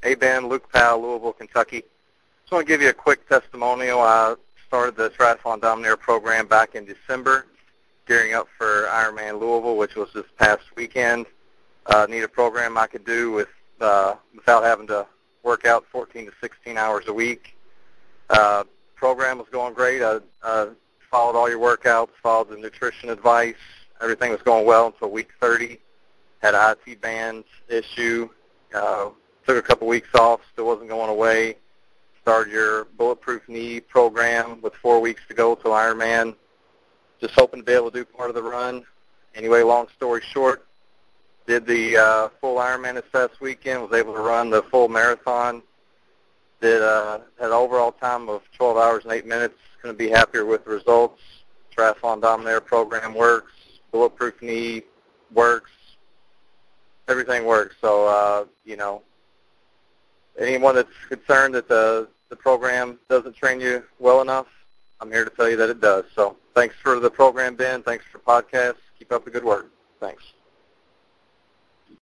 Hey, Ben, Luke Powell, Louisville, Kentucky. Just want to give you a quick testimonial. I started the Triathlon Dominator program back in December, gearing up for Ironman Louisville, which was this past weekend. Need a program I could do without having to work out 14 to 16 hours a week. Program was going great. I followed all your workouts, followed the nutrition advice. Everything was going well until week 30. Had a IT band issue. Took a couple weeks off, still wasn't going away. Started your Bulletproof Knee program with 4 weeks to go till Ironman. Just hoping to be able to do part of the run. Anyway, long story short, did the full Ironman this past weekend, was able to run the full marathon. Had an overall time of 12 hours and 8 minutes. Couldn't be happier with the results. Triathlon Dominator program works. Bulletproof Knee works. Everything works. So, anyone that's concerned that the program doesn't train you well enough, I'm here to tell you that it does. So thanks for the program, Ben. Thanks for the podcast. Keep up the good work. Thanks.